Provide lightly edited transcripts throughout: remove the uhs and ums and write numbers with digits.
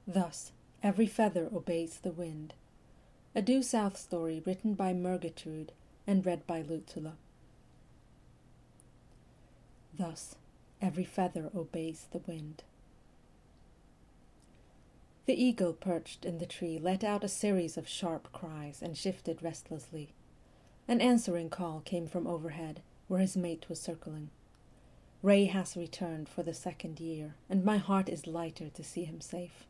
Thus, every feather obeys the wind. A Due South story written by Murgatroyd and read by Lutzula. Thus, every feather obeys the wind. The eagle perched in the tree let out a series of sharp cries and shifted restlessly. An answering call came from overhead, where his mate was circling. Ray has returned for the 2nd year, and my heart is lighter to see him safe.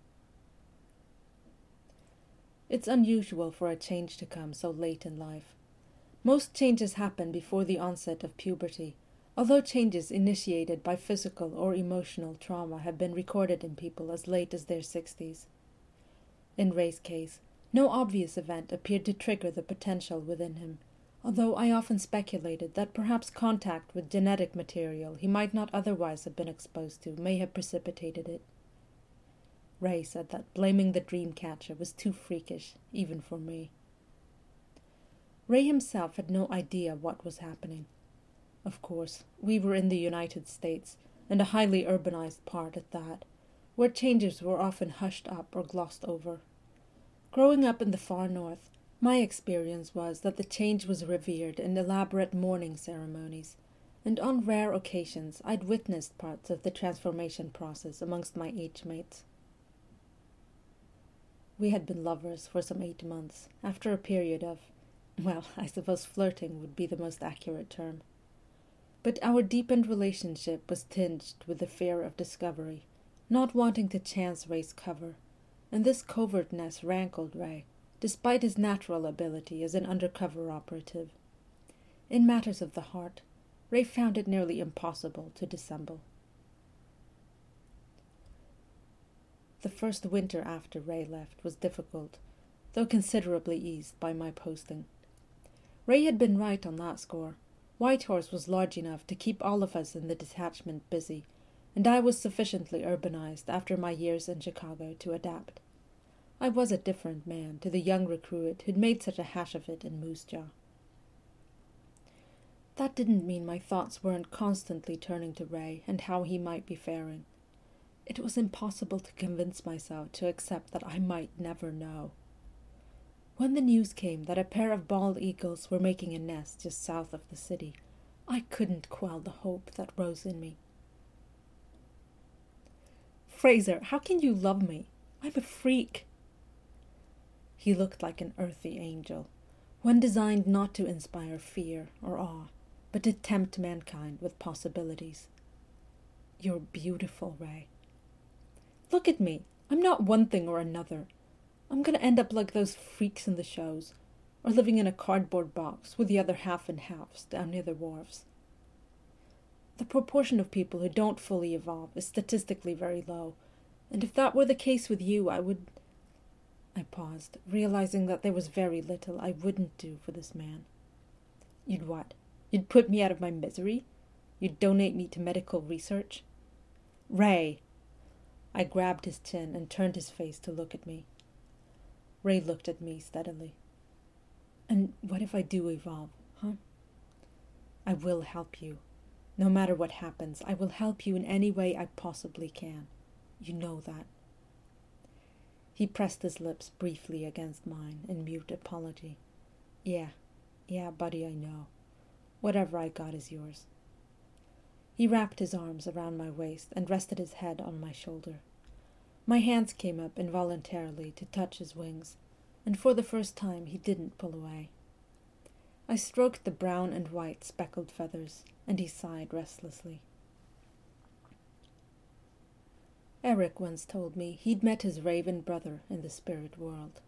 It's unusual for a change to come so late in life. Most changes happen before the onset of puberty, although changes initiated by physical or emotional trauma have been recorded in people as late as their 60s. In Ray's case, no obvious event appeared to trigger the potential within him, although I often speculated that perhaps contact with genetic material he might not otherwise have been exposed to may have precipitated it. Ray said that blaming the dream catcher was too freakish, even for me. Ray himself had no idea what was happening. Of course, we were in the United States, and a highly urbanized part at that, where changes were often hushed up or glossed over. Growing up in the far north, my experience was that the change was revered in elaborate mourning ceremonies, and on rare occasions I'd witnessed parts of the transformation process amongst my age mates. We had been lovers for some 8 months, after a period of, well, I suppose flirting would be the most accurate term. But our deepened relationship was tinged with the fear of discovery, not wanting to chance Ray's cover, and this covertness rankled Ray, despite his natural ability as an undercover operative. In matters of the heart, Ray found it nearly impossible to dissemble. The first winter after Ray left was difficult, though considerably eased by my posting. Ray had been right on that score. Whitehorse was large enough to keep all of us in the detachment busy, and I was sufficiently urbanized after my years in Chicago to adapt. I was a different man to the young recruit who'd made such a hash of it in Moose Jaw. That didn't mean my thoughts weren't constantly turning to Ray and how he might be faring. It was impossible to convince myself to accept that I might never know. When the news came that a pair of bald eagles were making a nest just south of the city, I couldn't quell the hope that rose in me. "Fraser, how can you love me? I'm a freak." He looked like an earthy angel, one designed not to inspire fear or awe, but to tempt mankind with possibilities. "You're beautiful, Ray." "Look at me. I'm not one thing or another. I'm going to end up like those freaks in the shows, or living in a cardboard box with the other half and halves down near the wharves. The proportion of people who don't fully evolve is statistically very low, and if that were the case with you, I would—" I paused, realizing that there was very little I wouldn't do for this man. "You'd what? You'd put me out of my misery? You'd donate me to medical research?" "Ray!" I grabbed his chin and turned his face to look at me. Ray looked at me steadily. "And what if I do evolve, huh?" "I will help you. No matter what happens, I will help you in any way I possibly can. You know that." He pressed his lips briefly against mine in mute apology. Yeah, buddy, I know. Whatever I got is yours." He wrapped his arms around my waist and rested his head on my shoulder. My hands came up involuntarily to touch his wings, and for the first time he didn't pull away. I stroked the brown and white speckled feathers, and he sighed restlessly. Eric once told me he'd met his raven brother in the spirit world.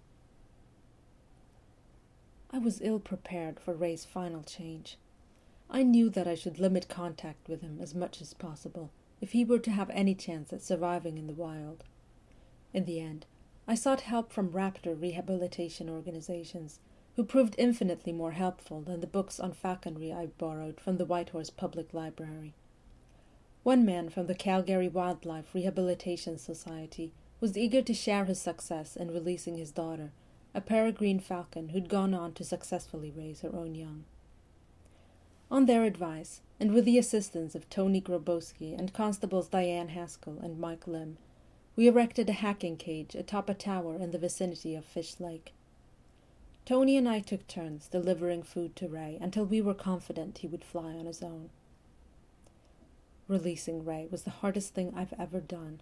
I was ill-prepared for Ray's final change. I knew that I should limit contact with him as much as possible if he were to have any chance at surviving in the wild. In the end, I sought help from raptor rehabilitation organizations, who proved infinitely more helpful than the books on falconry I borrowed from the Whitehorse Public Library. One man from the Calgary Wildlife Rehabilitation Society was eager to share his success in releasing his daughter, a peregrine falcon who'd gone on to successfully raise her own young. On their advice, and with the assistance of Tony Grabowski and Constables Diane Haskell and Mike Lim, we erected a hacking cage atop a tower in the vicinity of Fish Lake. Tony and I took turns delivering food to Ray until we were confident he would fly on his own. Releasing Ray was the hardest thing I've ever done.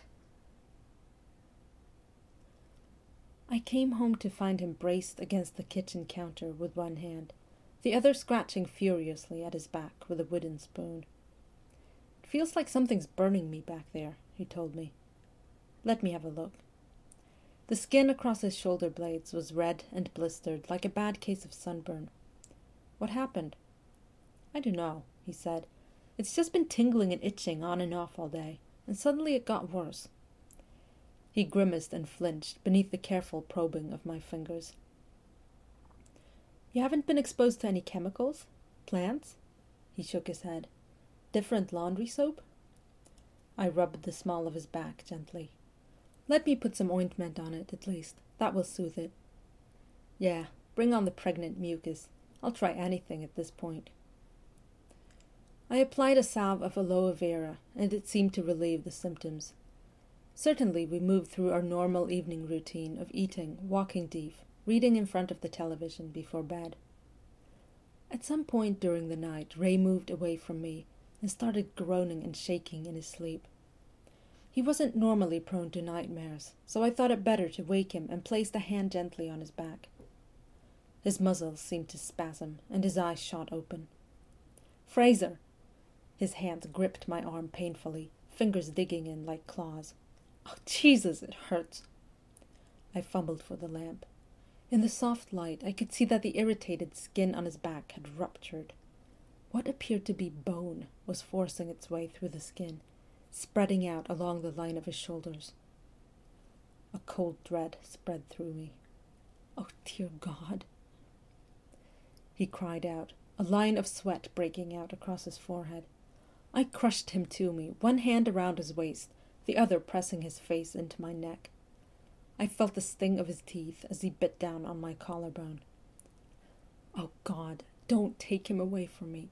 I came home to find him braced against the kitchen counter with one hand, the other scratching furiously at his back with a wooden spoon. "It feels like something's burning me back there," he told me. "Let me have a look." The skin across his shoulder blades was red and blistered like a bad case of sunburn. "What happened?" "I don't know," he said. "It's just been tingling and itching on and off all day, and suddenly it got worse." He grimaced and flinched beneath the careful probing of my fingers. "You haven't been exposed to any chemicals? Plants?" He shook his head. "Different laundry soap?" I rubbed the small of his back gently. "Let me put some ointment on it, at least. That will soothe it." "Yeah, bring on the pregnant mucus. I'll try anything at this point." I applied a salve of aloe vera, and it seemed to relieve the symptoms. Certainly we moved through our normal evening routine of eating, walking Deef, reading in front of the television before bed. At some point during the night, Ray moved away from me and started groaning and shaking in his sleep. He wasn't normally prone to nightmares, so I thought it better to wake him and placed a hand gently on his back. His muscles seemed to spasm, and his eyes shot open. "Fraser!" His hands gripped my arm painfully, fingers digging in like claws. "Oh, Jesus, it hurts!" I fumbled for the lamp. In the soft light, I could see that the irritated skin on his back had ruptured. What appeared to be bone was forcing its way through the skin, spreading out along the line of his shoulders. A cold dread spread through me. "Oh, dear God!" He cried out, a line of sweat breaking out across his forehead. I crushed him to me, one hand around his waist, the other pressing his face into my neck. I felt the sting of his teeth as he bit down on my collarbone. "Oh, God, don't take him away from me."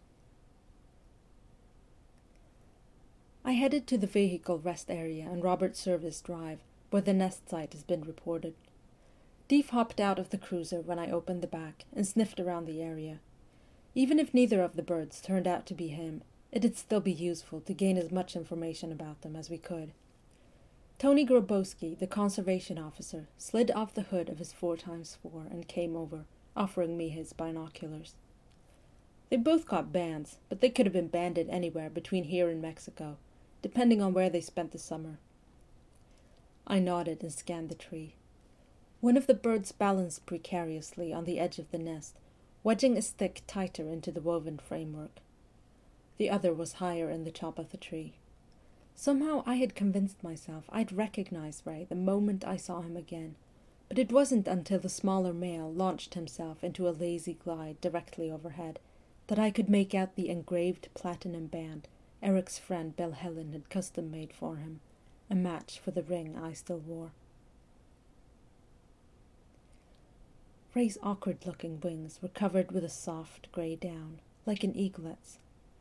I headed to the vehicle rest area on Robert Service Drive, where the nest site has been reported. Deef hopped out of the cruiser when I opened the back and sniffed around the area. Even if neither of the birds turned out to be him, it'd still be useful to gain as much information about them as we could. Tony Grabowski, the conservation officer, slid off the hood of his 4x4 and came over, offering me his binoculars. They both got bands, but they could have been banded anywhere between here and Mexico, depending on where they spent the summer. I nodded and scanned the tree. One of the birds balanced precariously on the edge of the nest, wedging a stick tighter into the woven framework. The other was higher in the top of the tree. Somehow I had convinced myself I'd recognize Ray the moment I saw him again, but it wasn't until the smaller male launched himself into a lazy glide directly overhead that I could make out the engraved platinum band Eric's friend Bill Helen had custom-made for him, a match for the ring I still wore. Ray's awkward-looking wings were covered with a soft grey down, like an eaglet's.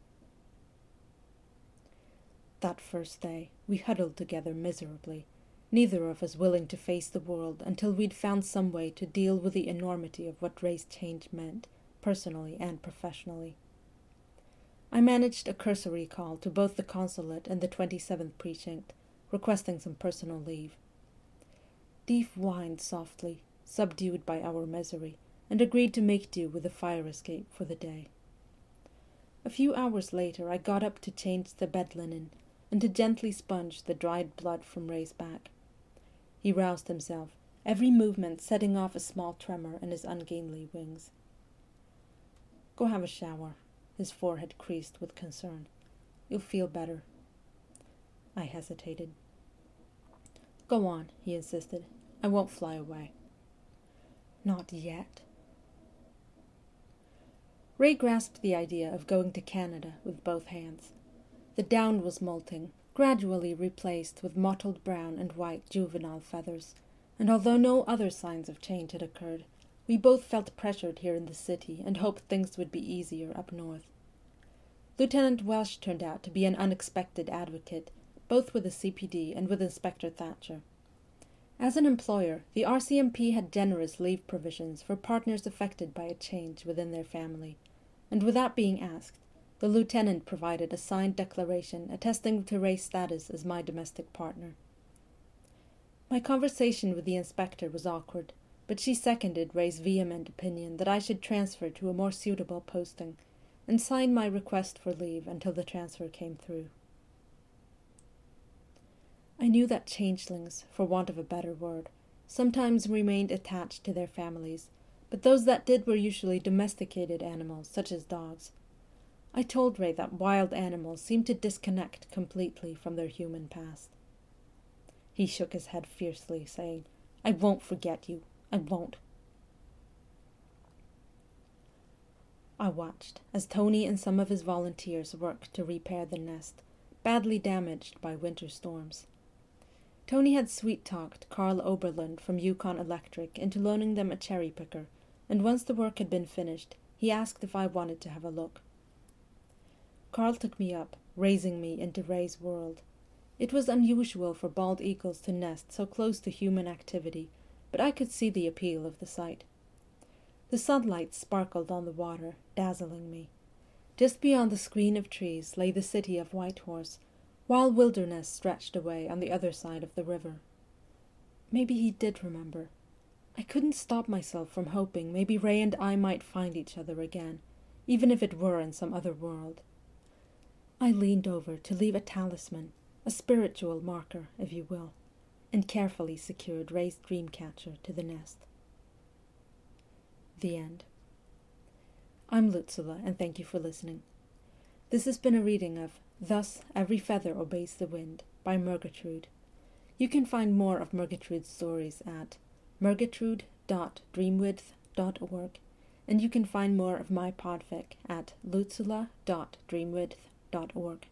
That first day, we huddled together miserably, neither of us willing to face the world until we'd found some way to deal with the enormity of what Ray's change meant, personally and professionally. I managed a cursory call to both the consulate and the 27th Precinct, requesting some personal leave. Deef whined softly, subdued by our misery, and agreed to make do with the fire escape for the day. A few hours later I got up to change the bed linen, and to gently sponge the dried blood from Ray's back. He roused himself, every movement setting off a small tremor in his ungainly wings. "Go have a shower," his forehead creased with concern. "You'll feel better." I hesitated. "Go on," he insisted. "I won't fly away." "Not yet." Ray grasped the idea of going to Canada with both hands. The down was molting, gradually replaced with mottled brown and white juvenile feathers, and although no other signs of change had occurred, we both felt pressured here in the city and hoped things would be easier up north. Lieutenant Welsh turned out to be an unexpected advocate, both with the CPD and with Inspector Thatcher. As an employer, the RCMP had generous leave provisions for partners affected by a change within their family, and without being asked, the lieutenant provided a signed declaration attesting to Ray's status as my domestic partner. My conversation with the inspector was awkward, but she seconded Ray's vehement opinion that I should transfer to a more suitable posting, and signed my request for leave until the transfer came through. I knew that changelings, for want of a better word, sometimes remained attached to their families, but those that did were usually domesticated animals, such as dogs. I told Ray that wild animals seemed to disconnect completely from their human past. He shook his head fiercely, saying, "I won't forget you. I won't." I watched as Tony and some of his volunteers worked to repair the nest, badly damaged by winter storms. Tony had sweet-talked Carl Oberlund from Yukon Electric into loaning them a cherry picker, and once the work had been finished, he asked if I wanted to have a look. Carl took me up, raising me into Ray's world. It was unusual for bald eagles to nest so close to human activity, but I could see the appeal of the sight. The sunlight sparkled on the water, dazzling me. Just beyond the screen of trees lay the city of Whitehorse, while wilderness stretched away on the other side of the river. Maybe he did remember. I couldn't stop myself from hoping maybe Ray and I might find each other again, even if it were in some other world. I leaned over to leave a talisman, a spiritual marker, if you will, and carefully secured Ray's dream catcher to the nest. The end. I'm Lutzula, and thank you for listening. This has been a reading of Thus Every Feather Obeys the Wind by Murgatroyd. You can find more of Murgatroyd's stories at murgatroyd.dreamwidth.org, and you can find more of my podfic at lutzula.dreamwidth.org.